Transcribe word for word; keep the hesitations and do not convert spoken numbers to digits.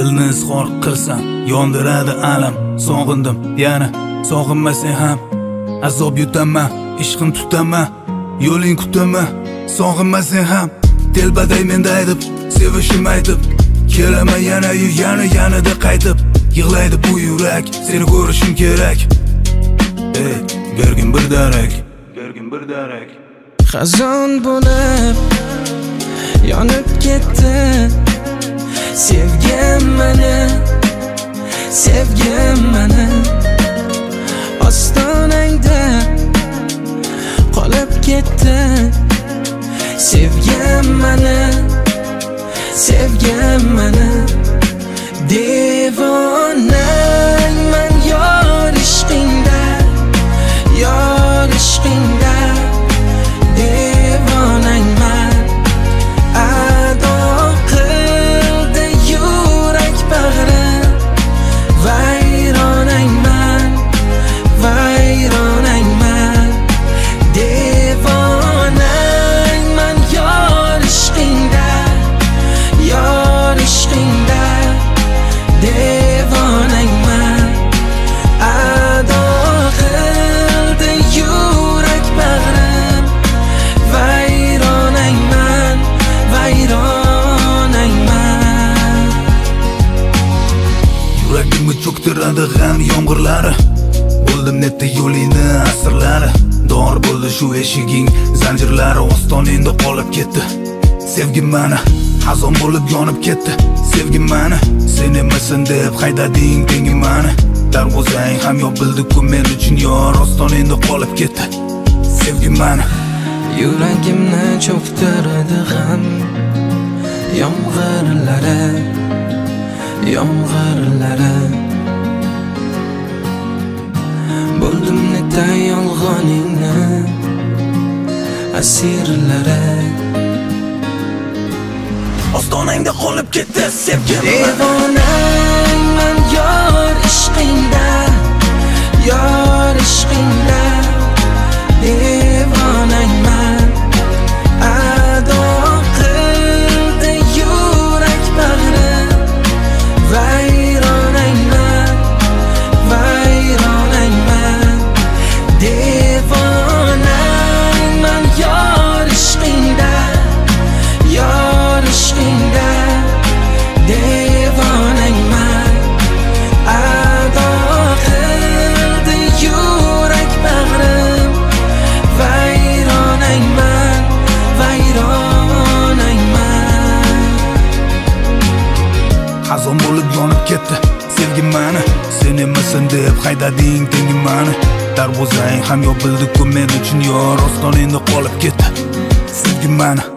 dilni izhor qilsam yondiradi alam. Sog'indim yana sog'inmasang ham azob yutaman, ishqin tutaman, yo'ling kutaman. Sog'inmasang ham telbaday menda aytib, sevishim aytib, kelaman yana yu yana yanada qaytib. Yig'laydi bu yurak, seni ko'rishim kerak. Ey, bergin bir darak, bergin bir darak. Xazon bo'lib yonib ketdi sevgim meni, sevgim meni. Ostonangda qolib ketdi sevgim meni, sevgim meni. Devonangman yor ishqingda, yor ishqingda. Devonangman ado qildi yurak bag'rim. Vayronangman, vayronangman. Devonangman yor ishqingda, yor ishqingda. Devonangman ado qildi yurak bag'rim. Vayronangman, vayronangman. Yuragimni cho'ktiradi g'am yomg'irlari. Bo'ldim netda yo'lingni asrlari. Dor bo'ldi shu eshiging zanjirlari. Ostoningda qolib ketdi sevgim meni, xazon bo'lib yonib ketdi sevgim meni. Sen emasan deb haydading tengim meni. Darvozang ham yopildi-ku men uchun yor. Ostoningda qolib ketdi sevgim meni. Yuragimni cho'ktiradi g'am yomg'irlari, yomg'irlari. Bo'ldim netda yolg'oningni asirlari. Ostonangda qolib ketdi sevgim. Devonangman yor ishqingda, yor ishqingda. Devonangman ado qildi yurak bag'rim. Vayronangman, vayronangman. Devonangman yor ishqingda, yor ishqingda. Devonangman ado qildi yurak bag'rim. Vayronangman, vayronangman. Xazon bo'lib yonib ketdi sevgim meni. Sen emasan deb haydading tengim meni. Darvozang ham yopildi-ku men uchun yor. Ostoningda qolib ketdi sevgim meni.